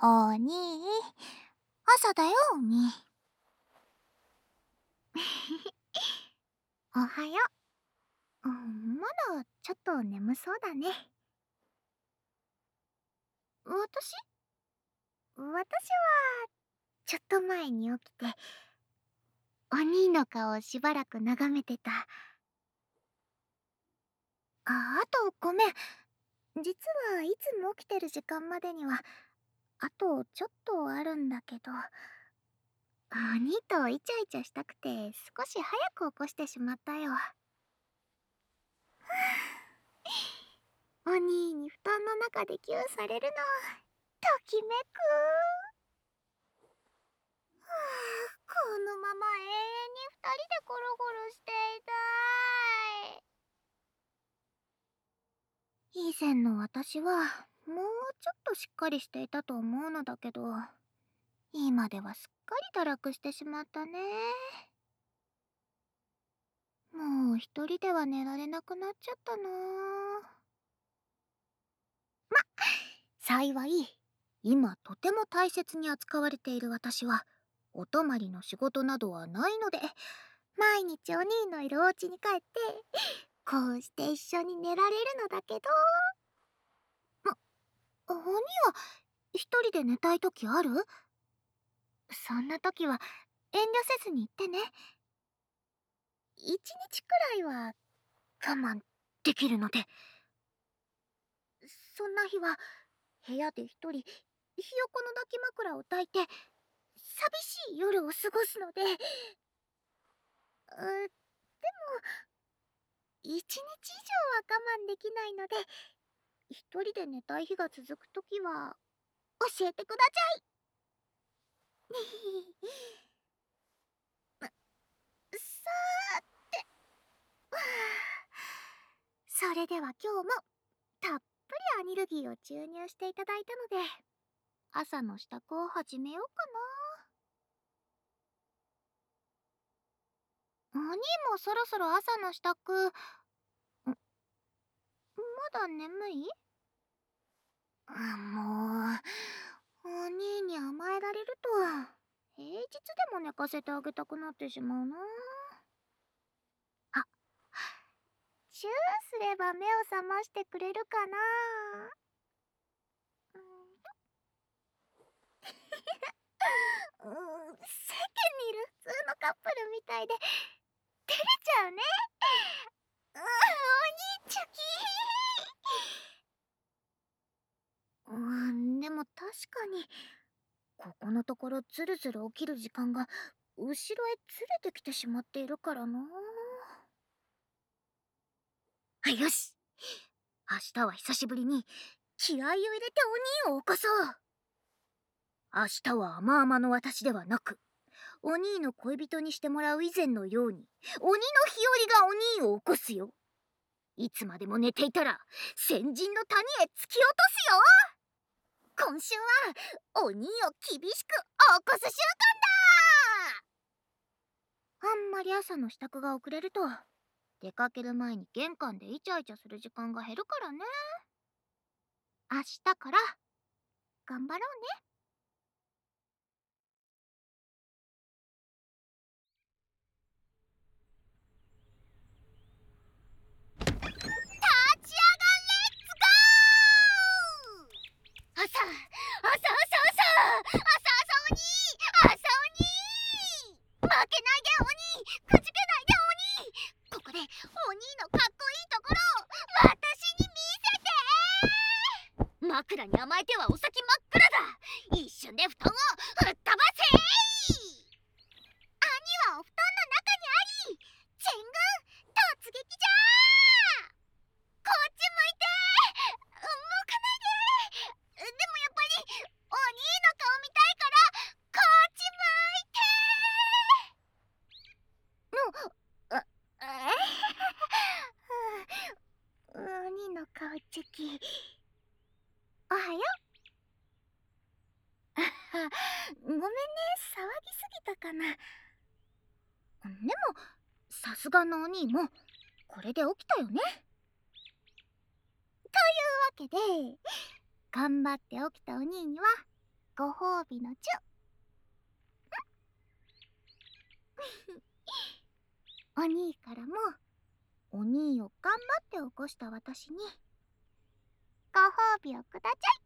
お兄、朝だよ、お兄。おはよう。まだちょっと眠そうだね。私はちょっと前に起きて、お兄の顔をしばらく眺めてた。あとごめん。実はいつも起きてる時間までには、あとちょっとあるんだけど、お兄とイチャイチャしたくて少し早く起こしてしまったよ。お兄に布団の中でギューされるの、ときめく。このまま永遠に二人でゴロゴロしていたい。以前の私はもうちょっとしっかりしていたと思うのだけど、今ではすっかり堕落してしまったね。もう一人では寝られなくなっちゃったな。幸い今とても大切に扱われている私はお泊まりの仕事などはないので、毎日お兄のいるお家に帰ってこうして一緒に寝られるのだけど、お兄は一人で寝たい時ある？そんな時は遠慮せずに言ってね。一日くらいは我慢できるので。そんな日は部屋で一人ひよこの抱き枕を抱いて寂しい夜を過ごすので。でも一日以上は我慢できないので、一人で寝たい日が続く時は教えてください。さーて、それでは今日もたっぷりアニルギーを注入していただいたので、朝の支度を始めようかな。お兄もそろそろ朝の支度。まだ眠い？もう、お兄に甘えられると平日でも寝かせてあげたくなってしまうな。あ、チューすれば目を覚ましてくれるかな。世間にいる普通のカップルみたいで照れちゃうね。お兄チュキでも確かにここのところずるずる起きる時間が後ろへずれてきてしまっているからな。よし、明日は久しぶりに気合を入れてお兄を起こそう。明日は甘々の私ではなく、お兄の恋人にしてもらう以前のように鬼の日和がお兄を起こすよ。いつまでも寝ていたら先人の谷へ突き落とすよ。今週は鬼を厳しく起こす週間だ。あんまり朝の支度が遅れると出かける前に玄関でイチャイチャする時間が減るからね。明日から頑張ろうね。立ち上がレッツゴー。朝鬼、負けないで鬼、くじけないで鬼。ここでお兄のかっこいいところを私に見せて。枕に甘えてはお先真っ暗だ。一瞬で布団を吹っ飛ばせ。兄はお布団の中にあり、全軍突撃じゃー。こっち向いて。動かないで。でもやっぱりお兄の顔見たいからこっち向いて。鬼の顔チェキ。おはよう。ごめんね、騒ぎすぎたかな。でもさすがのお兄もこれで起きたよね。というわけで頑張って起きたお兄にはご褒美のチュお兄からも、お兄を頑張って起こした私にご褒美をくだちゃい。